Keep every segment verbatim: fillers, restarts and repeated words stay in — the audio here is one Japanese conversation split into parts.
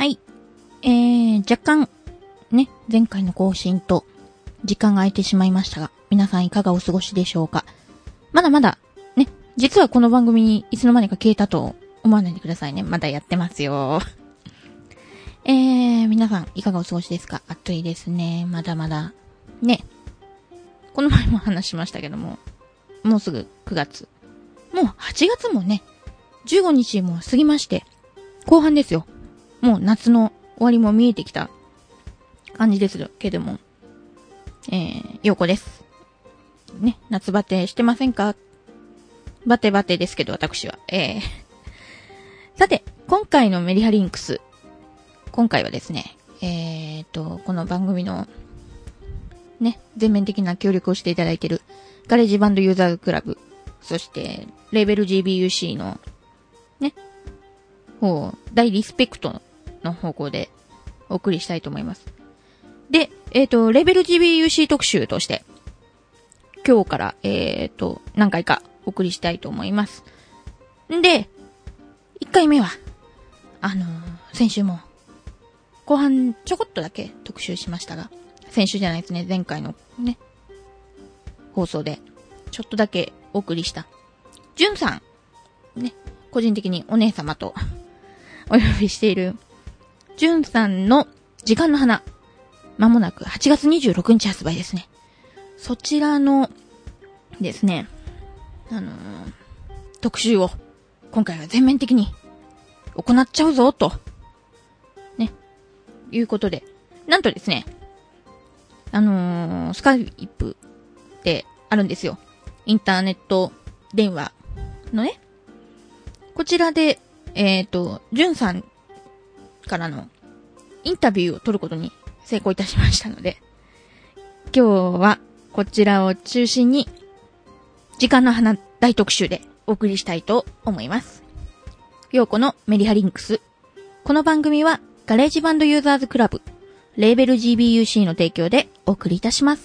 はい。えー、若干、ね、前回の更新と時間が空いてしまいましたが、皆さんいかがお過ごしでしょうか。まだまだ、ね、実はこの番組にいつの間にか消えたと思わないでくださいね。まだやってますよ。えー、皆さんいかがお過ごしですか。暑いですね。まだまだ。ね。この前も話しましたけども、もうすぐくがつ。もうはちがつもね、じゅうごにちも過ぎまして、後半ですよ。もう夏の終わりも見えてきた感じですけども、えー、ようこです。ね、夏バテしてませんか？バテバテですけど、私は。えー、さて、今回のメリハリンクス。今回はですね、えーと、この番組の、ね、全面的な協力をしていただいている、ガレージバンドユーザークラブ、そして、レーベル ジービーユーシー の、ね、方、大リスペクトの方向でお送りしたいと思います。で、えっと、レーベル ジービーユーシー 特集として、今日から、えっと、何回かお送りしたいと思います。んで、いっかいめは、あのー、先週も、後半ちょこっとだけ特集しましたが、先週じゃないですね、前回のね、放送で、ちょっとだけお送りした、じゅんさん、ね、個人的にお姉様と、お呼びしている、じゅんさんの時間の花、まもなくはちがつにじゅうろくにち発売ですね。そちらのですね、あのー、特集を今回は全面的に行っちゃうぞと、ね、いうことで、なんとですね、あのー、スカイプってあるんですよ。インターネット電話のね、こちらで、えっと、じゅんさんからのインタビューを取ることに成功いたしましたので、今日はこちらを中心に時間の花大特集でお送りしたいと思います。ようこのメリハリンクス。この番組はガレージバンドユーザーズクラブ、レーベル ジービーユーシー の提供でお送りいたします。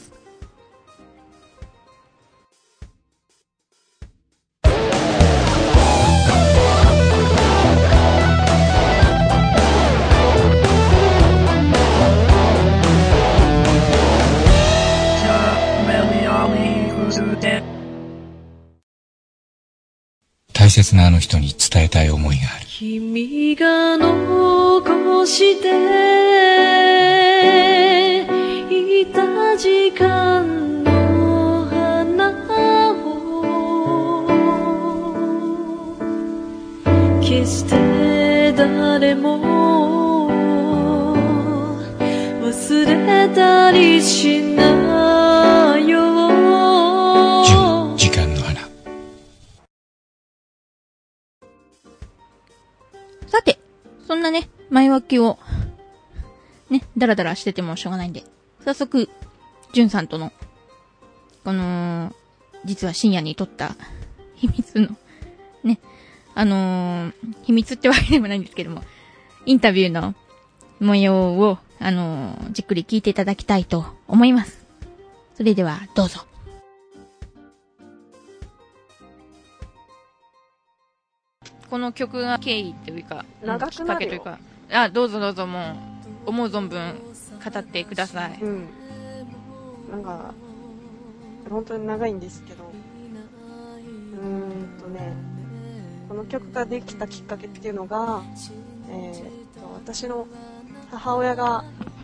大切なあの人に伝えたい思いがある。 君が残していた時間の花を決して誰も忘れたりしないよ。 時間の花。 さて、そんなね、前置きを、ね、だらだらしててもしょうがないんで、早速、じゅんさんとの、この、実は深夜に撮った秘密の、ね、あのー、秘密ってわけでもないんですけども、インタビューの模様を、あのー、じっくり聞いていただきたいと思います。それでは、どうぞ。この曲が経緯というか、 長くなるよ。 きっかけというか、あ、どうぞどうぞ、もう、思う存分語ってください。 うん。なんか、本当に長いんですけど、うーんとね、この曲ができたきっかけっていうのが、えー、と私の母親が、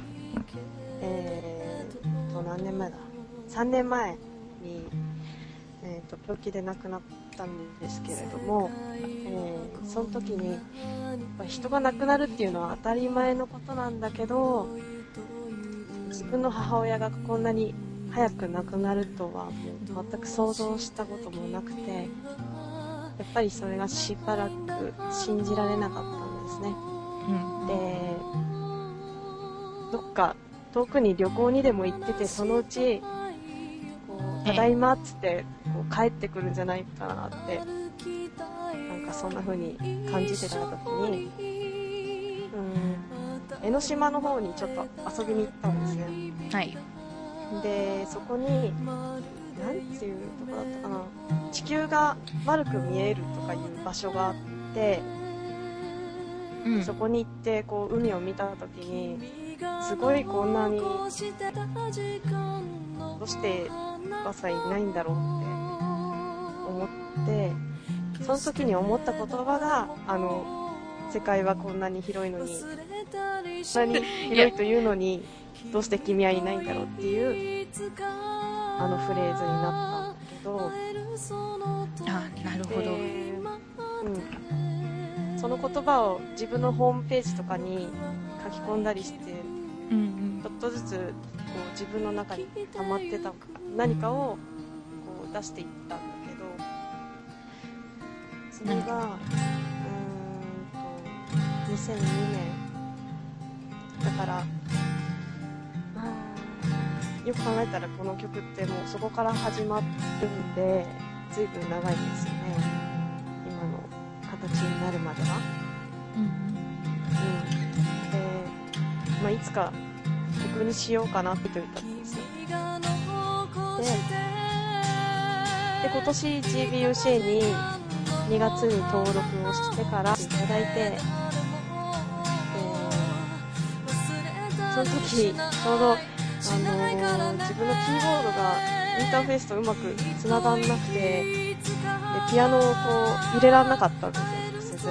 えー、と何年前ださんねんまえに、えー、と病気で亡くなったんですけれども、えー、その時にやっぱ人が亡くなるっていうのは当たり前のことなんだけど、自分の母親がこんなに早く亡くなるとはもう全く想像したこともなくて、やっぱりそれがしばらく信じられなかったんですね。うん、で、どっか遠くに旅行にでも行ってて、そのうちこうただいまっつってこう帰ってくるんじゃないかなって、なんかそんな風に感じてた時に、うん、江ノ島の方にちょっと遊びに行ったんですね。 はい。 で、そこになんていうとこだったかな、地球が丸く見えるとかいう場所があって、 うん、 そこに行ってこう海を見た時にすごいこんなにどうしてお母さんいないんだろうって思って、その時に思った言葉があの世界はこんなに広いのにこんなに広いというのにどうして君はいないんだろうっていうあのフレーズになったんだけど、 あ、なるほど、 うん、その言葉を自分のホームページとかに書き込んだりして、 うんうん、 ちょっとずつこう自分の中に溜まってた何かをこう出していったんだけど、それがうーんとにせんにねんだから、よく考えたらこの曲ってもうそこから始まるんで随分長いんですよね、今の形になるまでは。 うんうん、 うん、で、まあ、いつか曲にしようかなって言ったんですよ。で、で今年 ジービーユーシー ににがつに登録をしてからいただいて、でその時ちょうどあのー、自分のキーボードがインターフェースとうまくつながんなくて、でピアノをこう入れられなかったんですよ、直接。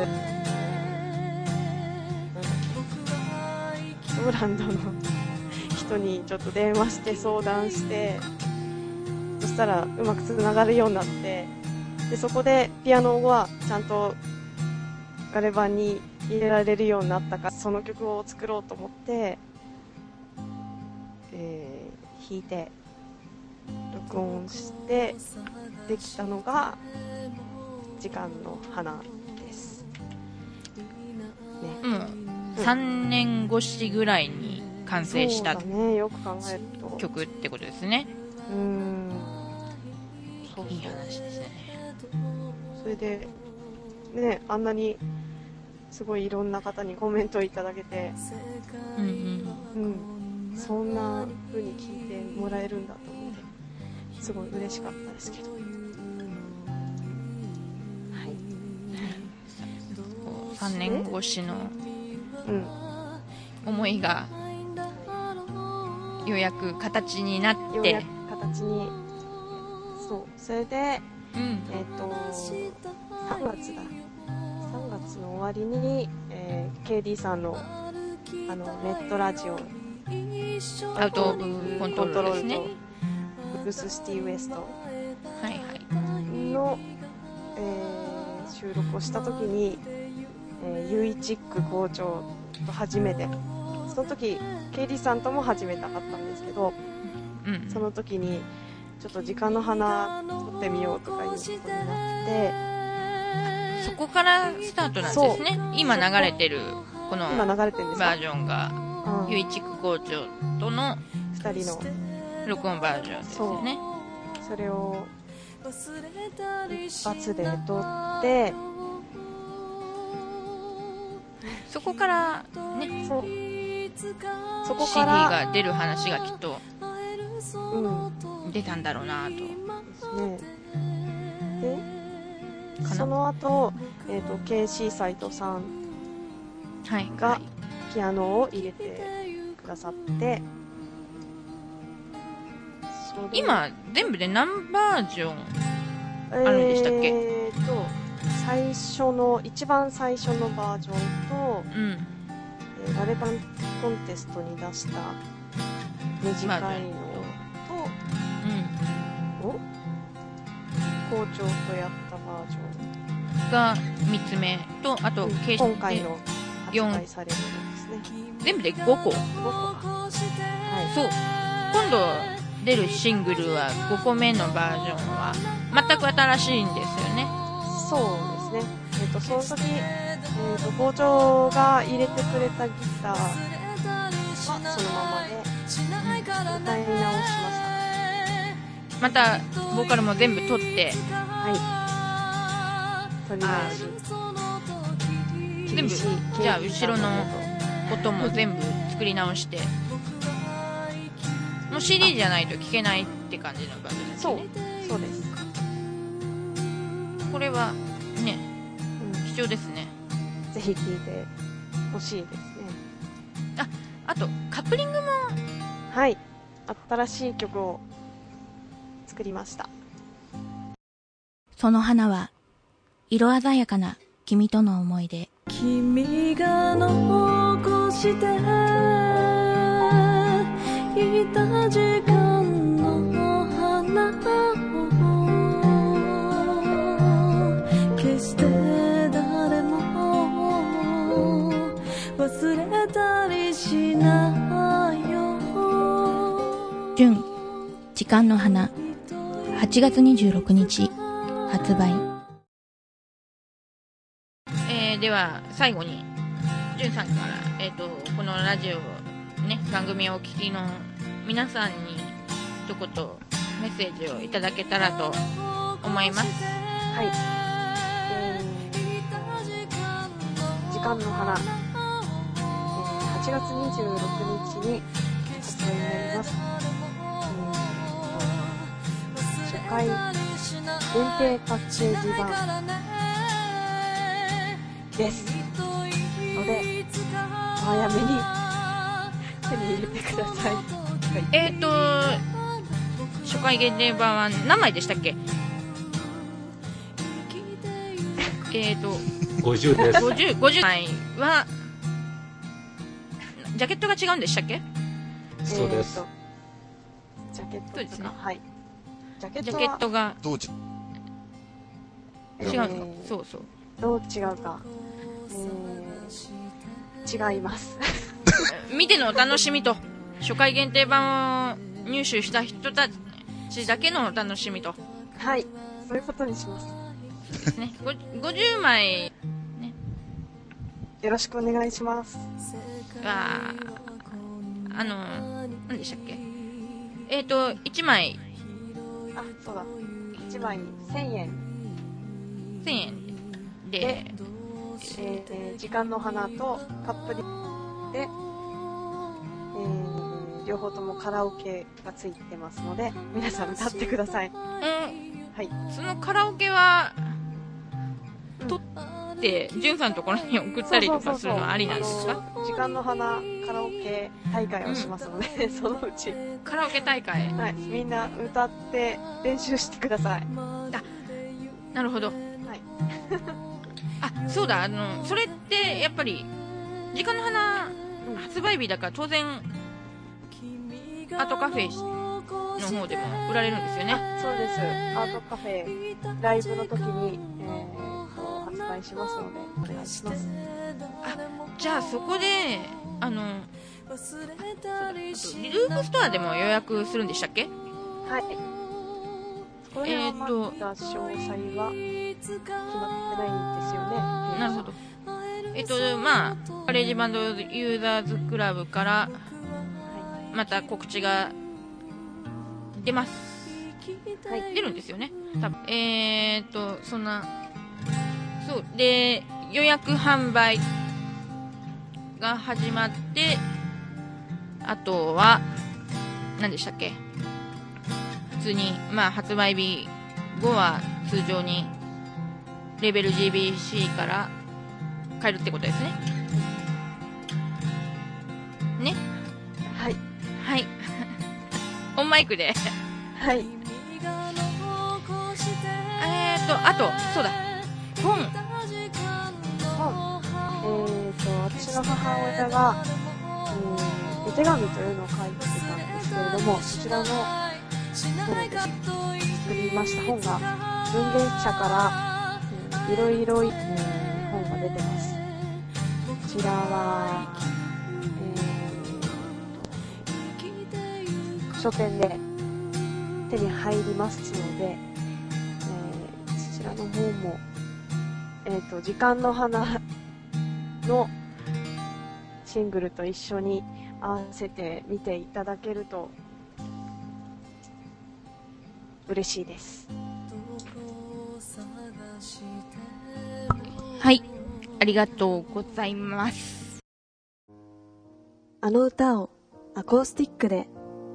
ローランドの人にちょっと電話して相談して、そしたらうまくつながるようになって、でそこでピアノはちゃんとガレ版に入れられるようになったから、その曲を作ろうと思って、えー、弾いて録音してできたのが時間の花です、 ね、もうさんねん越しぐらいに完成したそうだね、よく考えると曲ってことですね。 うーん、そうそう、 いい話ですね。 それでね、あんなにすごいいろんな方にコメントいただけて、 うんうんうん、そんな風に聞いてもらえるんだと思ってすごい嬉しかったですけど、はい、 さんねん越しのうん思いがようやく形になって、 ようやく形に、そう、それで、 うん、 えっとさんがつださんがつの終わりに、えー、ケーディー さんのあのネットラジオアウトオブコントロールですね、 ブルースシティウエストはいはいの、えー、収録をした時に、えー、ユイチック校長と初めて、その時ケイリーさんとも初めて会ったんですけど、 うん、 その時にちょっと時間の花撮ってみようとかいうことになって、 そこからスタートなんですね。今流れてるこの今流れてるんですかバージョンが、うん、ユイチック校長とのふたりの録音バージョンですよね。 そ, それを一発で撮って、 そこからね、 そうそこシーかディーらが出る話がきっとうん出たんだろうなと。 ね、でその後、えーと、ケーシー 斎藤さんがピアノを入れてくださって、はい、 今全部で何バージョンあるんでしたっけ？ えーと最初の一番最初のバージョンと、 うん、 えー、ガレバンコンテストに出した短いのと、うん、を校長とやったバージョンがみっつめと、あと、うん、 今回の発売されるんですね。 全部でごこ。ごこか。 はい。 そう。今度出るシングルはごこめのバージョンは全く新しいんですよね。 そうですね。えっと、その時、えっと、校長が入れてくれたギターはそのままで、うん、歌い直しました。 また、ボーカルも全部取って、 はい。取り直し。 全部、じゃあ、後ろの音も全部作り直して、もう シーディー じゃないと聴けないって感じのバージョンですね。 そう、そうです。 これはね、うん、貴重ですね。 ぜひ聴いて欲しいですね。 あ、あとカップリングも、 はい、新しい曲を作りました。 その花は色鮮やかな君との思い出。 君が残していた時間の花を決して誰も忘れたりしないよ。 純時間の花、はちがつにじゅうろくにち発売。えー、では最後に純さんから、えーと、このラジオね、番組をお聞きの皆さんに一言メッセージをいただけたらと思います。 はい、えー、時間の花、えー、はちがつにじゅうろくにちに発売になります。初回限定パッケージ版ですので、お早めに手に入れてください。はい、 えーと初回限定版は何枚でしたっけ？えーとごじゅうです。 ごじゅう、ごじゅうまいはジャケットが違うんでしたっけ？ そうです。 ジャケットそうですね。 はい。ジャケッジトはャケットがどうち違うの、 えーそうそう。 どう違うか、えー、違います。 見てのお楽しみと、初回限定版を入手した人たちだけのお楽しみと。 はい、そういうことにします。 ですね。ごじゅうまい、ね、 よろしくお願いします。 ああの何でしたっけ？えっ、ー、といちまい、 あ、そうだ、いちまいせんえんせんえんで、 で、えー、時間の花とカップリで、えー、両方ともカラオケがついてますので、皆さん歌ってください。 うん、 はい。 そのカラオケは撮ってじゅんさんのところに送ったりとかするのはありなんですか？ 時間の花カラオケ大会をしますので、うん、そのうちカラオケ大会、 はい、みんな歌って練習してください。 あ、なるほど。はい。あ、そうだ、あのそれってやっぱり時間の花発売日だから当然アートカフェの方でも売られるんですよね。 あ、そうです。アートカフェライブの時に、えー、と発売しますのでお願いします。 あ、じゃあそこであのそうだ、リルーフストアでも予約するんでしたっけ？ はい。これはまだ詳細は決まってないんですよね。 なるほど。えっとまあガレージバンドユーザーズクラブからまた告知が出ます。はい、出るんですよね。多分えーっとそんなそうで予約販売が始まって、あとは何でしたっけ？普通にまあ発売日後は通常にレベル ジービーシー から買えるってことですね。ね。 はい。 はい。オンマイクで。 はい。えーと、あと、そうだ。本。 本。えーと、私の母親が、えー、絵手紙というのを書いてたんですけれども、そちらの本で作りました本が、文芸社から、えー、いろいろ、えー、本が出てます。こちらは、書店で手に入りますので、えー、そちらの方も、えーと、時間の花のシングルと一緒に合わせて見ていただけると嬉しいです。 はい、ありがとうございます。 あの歌をアコースティックで。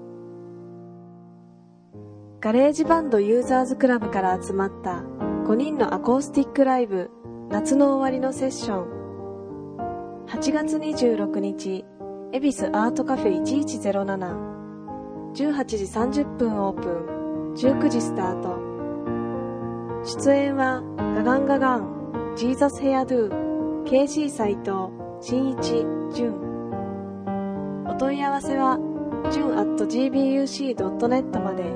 ガレージバンドユーザーズクラブから集まったごにんのアコースティックライブ夏の終わりのセッション。 はちがつにじゅうろくにち、恵比寿アートカフェいちいちゼロなな。じゅうはちじさんじゅっぷんオープン、じゅうくじスタート。出演は、ガガンガガン、ジーザスヘアドゥ、ケージー 斉藤、新一、純。お問い合わせは、純 アット ジービーユーシー ドットネット まで。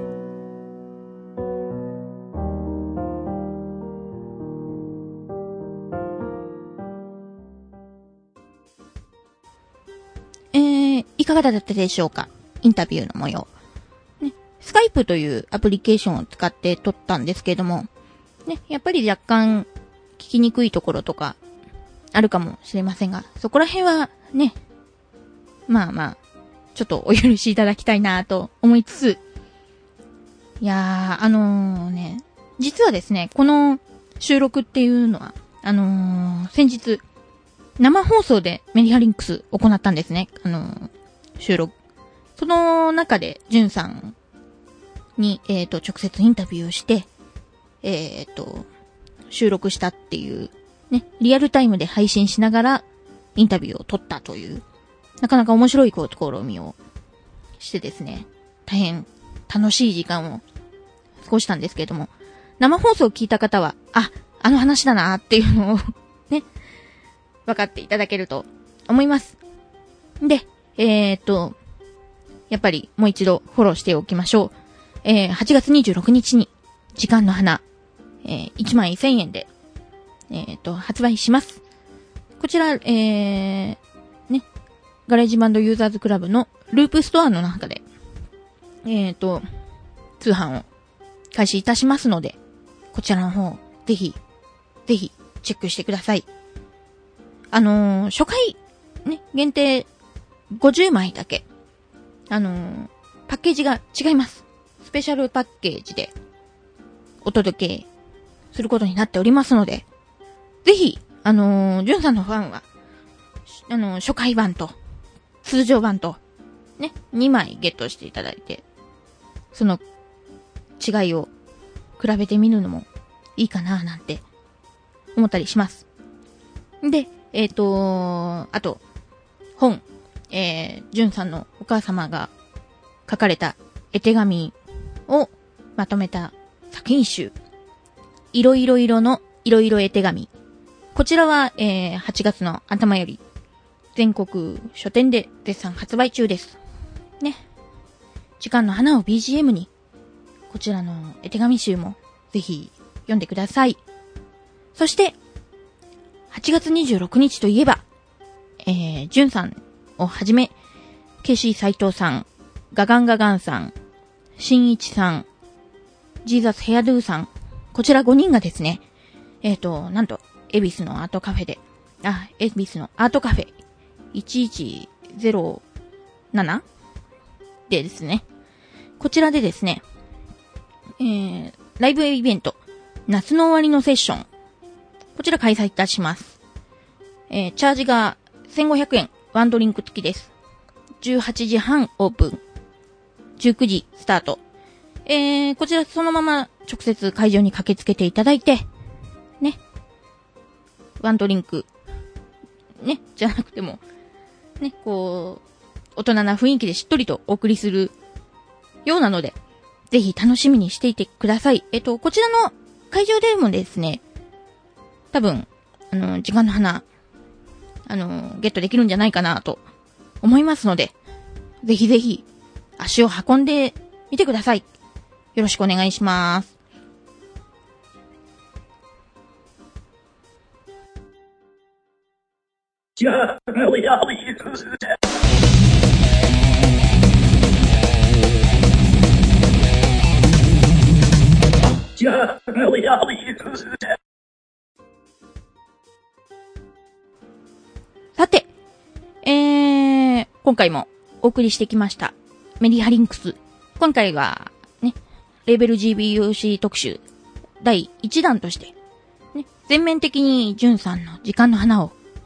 えー、いかがだったでしょうか？インタビューの模様。ね、スカイプというアプリケーションを使って撮ったんですけれども、ね、やっぱり若干聞きにくいところとかあるかもしれませんが、そこら辺はね、まあまあ、ちょっとお許しいただきたいなと思いつつ、いやー、あのーね、実はですね、この収録っていうのは、あのー、先日、生放送でメディアリンクス行ったんですね、あのー、収録。その中で、ジュンさんに、えっと、直接インタビューをして、えっと、収録したっていう、ね、リアルタイムで配信しながらインタビューを撮ったという、なかなか面白い試みをしてですね、大変楽しい時間を過ごしたんですけれども、生放送を聞いた方は、あ、あの話だなっていうのをね、分かっていただけると思います。で、えっと、やっぱりもう一度フォローしておきましょう。えー、はちがつにじゅうろくにちに時間の花、えー、いちまいせんえんで、えっと、発売します。こちら、えー、ね、ガレージバンドユーザーズクラブのループストアの中で、えっと、通販を開始いたしますので、こちらの方、ぜひ、ぜひ、チェックしてください。あのー、初回、ね、限定ごじゅうまいだけ、あのー、パッケージが違います。スペシャルパッケージでお届けすることになっておりますので、ぜひ、あのー、ジュンさんのファンは、あのー、初回版と、通常版と、ね、にまいゲットしていただいて、その違いを比べてみるのもいいかななんて思ったりします。で、えっと、あと、本、えー、ジュンさんのお母様が書かれた絵手紙をまとめた作品集、いろいろ色のいろいろ絵手紙。こちらは、えー、はちがつの頭より全国書店で絶賛発売中です。ね。時間の花を ビージーエム に、こちらの絵手紙集もぜひ読んでください。そして、はちがつにじゅうろくにちといえば、えー、ジュンさんをはじめ、ケーシー 斉藤さん、ガガンガガンさん、新一さん、ジーザスヘアドゥさん、こちらごにんがですね、えっと、なんと、恵比寿のアートカフェで、あ、恵比寿のアートカフェいちいちゼロななでですね、こちらでですね、えー、ライブイベント、夏の終わりのセッション、こちら開催いたします。えー、チャージがせんごひゃくえん、ワンドリンク付きです。じゅうはちじはんオープン、じゅうくじスタート。えー、こちらそのまま直接会場に駆けつけていただいて、ね。ワンドリンク、ね、じゃなくても、ね、こう、大人な雰囲気でしっとりとお送りするようなので、ぜひ楽しみにしていてください。えっと、こちらの会場でもですね、多分、あの、時間の花、あの、ゲットできるんじゃないかなと思いますので、ぜひぜひ足を運んでみてください。よろしくお願いします。 这我要一个。这我要一个。 さて、えー、今回もお送りしてきましたメディアリンクス。今回はね、レーベル ジービーユーシー 特集だいいちだんとして、ね、全面的にジュンさんの時間の花を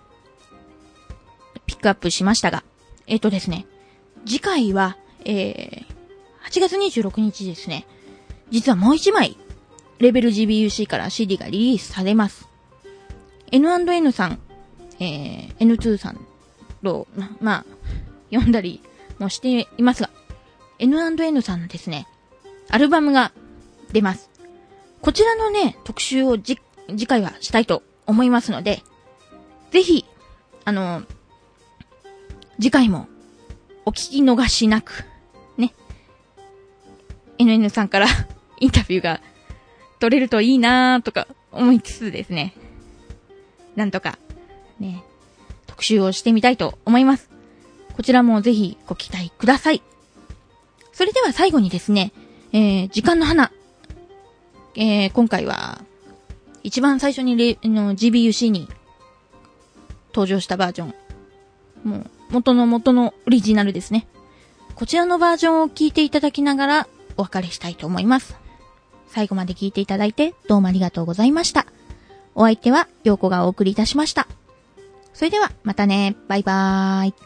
ピックアップしましたが、えっとですね、次回は、えー、はちがつにじゅうろくにちですね、実はもう一枚、レーベル ジービーユーシー から シーディー がリリースされます。エヌアンドエヌ さん、 えー、エヌツー さんと、まあ、読んだりもしていますが、エヌアンドエヌ さんのですね、アルバムが出ます。こちらのね、特集をじ、次回はしたいと思いますので、ぜひ、あの、次回もお聞き逃しなく、ね、エヌエヌ さんからインタビューが取れるといいなーとか思いつつですね、なんとか、ね、特集をしてみたいと思います。こちらもぜひご期待ください。それでは最後にですね、えー、時間の花、えー、今回は一番最初にレの ジービーユーシー に登場したバージョン、もう元の元のオリジナルですね。こちらのバージョンを聞いていただきながらお別れしたいと思います。最後まで聞いていただいてどうもありがとうございました。お相手は陽子がお送りいたしました。それではまたね、バイバーイ。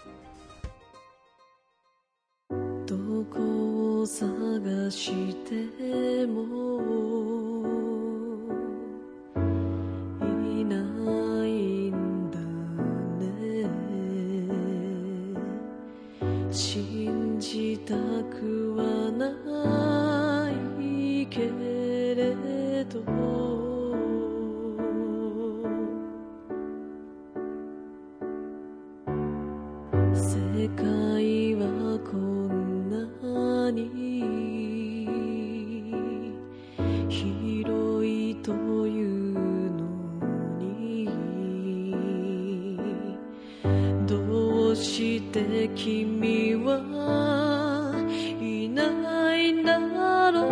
どこを探してもいないんだね。信じたくはないけれど、世界はこんなに広いというのに、どうして君はいないんだろ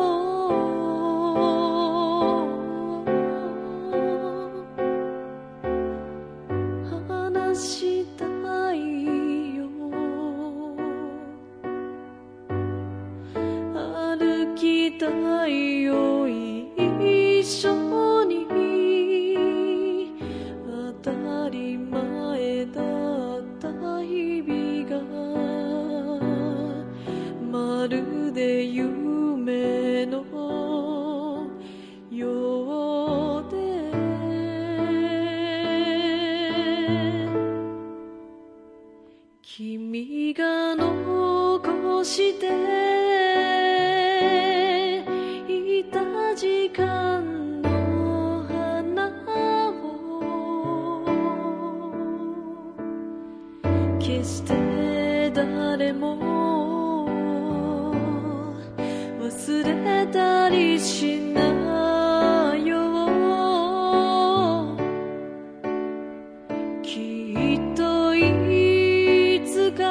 う。話したいよ、歩きたいよ、一緒に。当たり前だった日々がまるで夢のようで、君が残していた時間の花を決して誰も忘れたりしないよ。きっといつか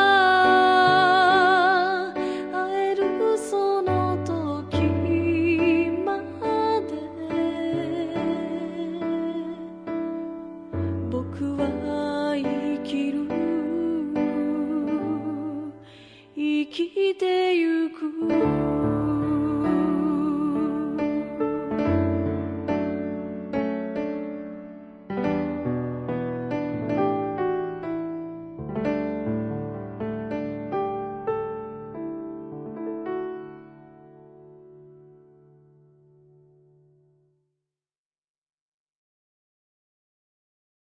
会えるその時まで、僕は